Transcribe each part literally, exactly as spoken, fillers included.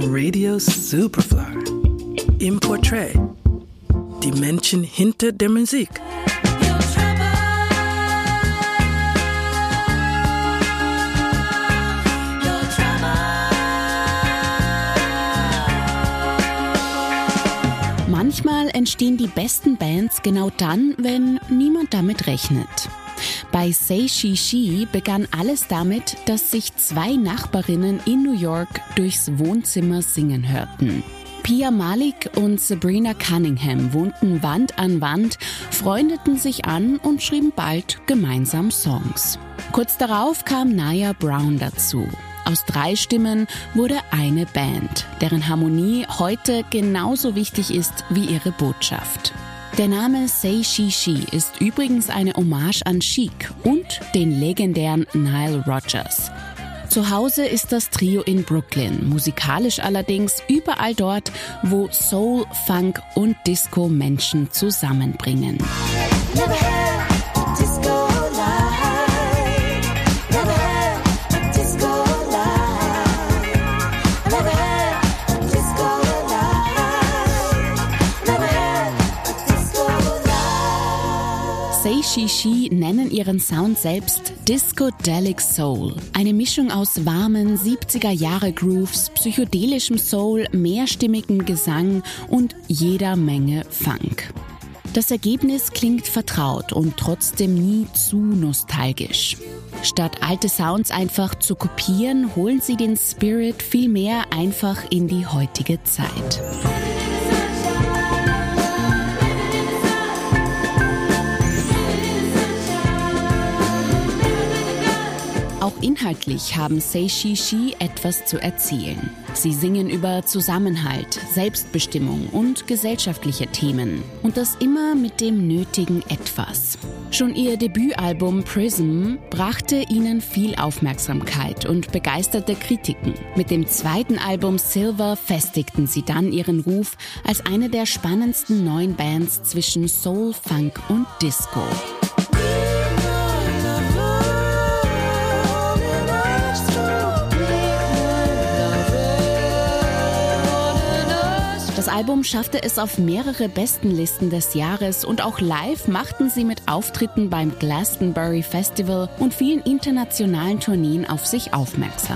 Radio Superfly. Im Portrait. Die Menschen hinter der Musik. Manchmal entstehen die besten Bands genau dann, wenn niemand damit rechnet. Bei Say She She begann alles damit, dass sich zwei Nachbarinnen in New York durchs Wohnzimmer singen hörten. Pia Malik und Sabrina Cunningham wohnten Wand an Wand, freundeten sich an und schrieben bald gemeinsam Songs. Kurz darauf kam Naya Brown dazu. Aus drei Stimmen wurde eine Band, deren Harmonie heute genauso wichtig ist wie ihre Botschaft. Der Name Say She She ist übrigens eine Hommage an Chic und den legendären Nile Rodgers. Zu Hause ist das Trio in Brooklyn, musikalisch allerdings überall dort, wo Soul, Funk und Disco Menschen zusammenbringen. Say She She nennen ihren Sound selbst Discodelic Soul. Eine Mischung aus warmen siebziger-Jahre-Grooves, psychedelischem Soul, mehrstimmigem Gesang und jeder Menge Funk. Das Ergebnis klingt vertraut und trotzdem nie zu nostalgisch. Statt alte Sounds einfach zu kopieren, holen sie den Spirit vielmehr einfach in die heutige Zeit. Auch inhaltlich haben Say She She etwas zu erzählen. Sie singen über Zusammenhalt, Selbstbestimmung und gesellschaftliche Themen. Und das immer mit dem nötigen Etwas. Schon ihr Debütalbum Prism brachte ihnen viel Aufmerksamkeit und begeisterte Kritiken. Mit dem zweiten Album Silver festigten sie dann ihren Ruf als eine der spannendsten neuen Bands zwischen Soul, Funk und Disco. Das Album schaffte es auf mehrere Bestenlisten des Jahres und auch live machten sie mit Auftritten beim Glastonbury Festival und vielen internationalen Tourneen auf sich aufmerksam.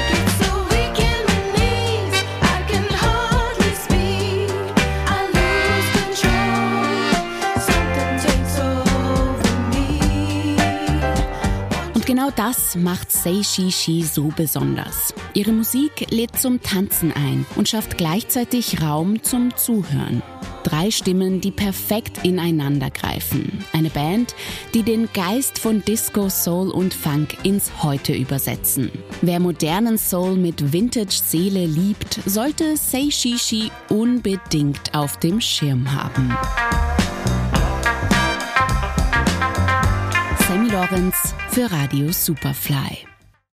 Genau das macht Say She She so besonders. Ihre Musik lädt zum Tanzen ein und schafft gleichzeitig Raum zum Zuhören. Drei Stimmen, die perfekt ineinander greifen. Eine Band, die den Geist von Disco, Soul und Funk ins Heute übersetzen. Wer modernen Soul mit Vintage-Seele liebt, sollte Say She She unbedingt auf dem Schirm haben. Sammy Lorenz für Radio Superfly.